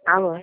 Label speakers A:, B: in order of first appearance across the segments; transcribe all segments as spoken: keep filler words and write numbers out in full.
A: Alô?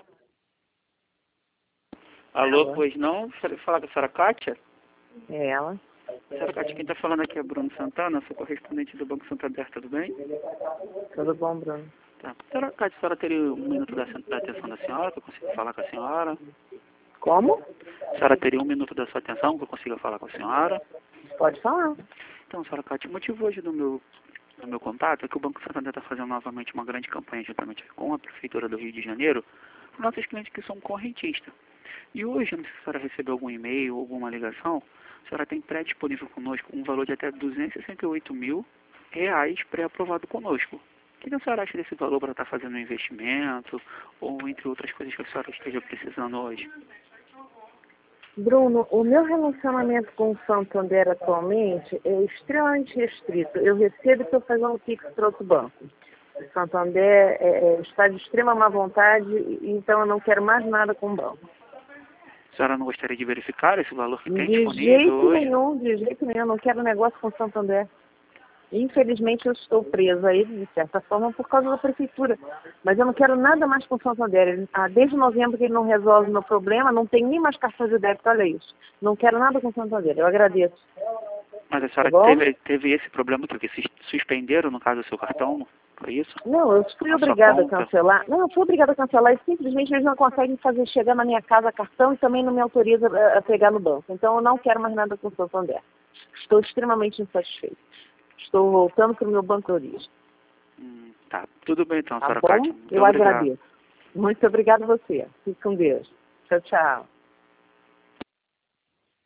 B: Alô,
A: Alô?
B: pois não? Fala com a senhora Kátia?
A: É ela?
B: Senhora Kátia, quem está falando aqui é Bruno Santana, sou correspondente do Banco Santander, tudo bem?
A: Tudo bom, Bruno?
B: Tá. Senhora Kátia, a senhora teria um minuto da, da atenção da senhora, que eu consiga falar com a senhora?
A: Como?
B: A senhora teria um minuto da sua atenção, que eu consiga falar com a senhora?
A: Pode falar.
B: Então, senhora Kátia, o motivo hoje do meu, do meu contato é que o Banco Santander está fazendo novamente uma grande campanha juntamente com a Prefeitura do Rio de Janeiro, para nossos clientes que são correntistas. E hoje, não sei se a senhora recebeu algum e-mail ou alguma ligação, a senhora tem pré-disponível conosco um valor de até duzentos e sessenta e oito mil reais pré-aprovado conosco. O que a senhora acha desse valor para estar fazendo um investimento ou entre outras coisas que a senhora esteja precisando hoje?
A: Bruno, o meu relacionamento com o Santander atualmente é extremamente restrito. Eu recebo e estou fazendo um Pix para outro banco. O Santander é, é, está de extrema má vontade, então eu não quero mais nada com o banco.
B: A senhora não gostaria de verificar esse valor que tem
A: De
B: disponível
A: jeito
B: hoje?
A: nenhum, de jeito nenhum, eu não quero negócio com o Santander. Infelizmente eu estou presa a ele, de certa forma, por causa da prefeitura. Mas eu não quero nada mais com o Santander. Ele, ah, desde novembro que ele não resolve o meu problema, não tem nem mais cartão de débito, olha isso. Não quero nada com o Santander, eu agradeço.
B: Mas a senhora
A: Tá bom?
B: teve, teve esse problema que se suspenderam, no caso, o seu cartão? Foi isso?
A: Não, eu fui
B: A sua
A: obrigada a
B: conta?
A: cancelar. Não, eu fui obrigada a cancelar e simplesmente eles não conseguem fazer chegar na minha casa cartão e também não me autoriza a, a pegar no banco. Então eu não quero mais nada com o Santander. Estou extremamente insatisfeita. Estou voltando para o meu banco de origem.
B: Hum, tá, tudo bem então,
A: Tá
B: senhora
A: bom?
B: Kátia. Muito
A: Eu
B: obrigado.
A: agradeço. Muito obrigada a você. Fique com Deus. Tchau, tchau.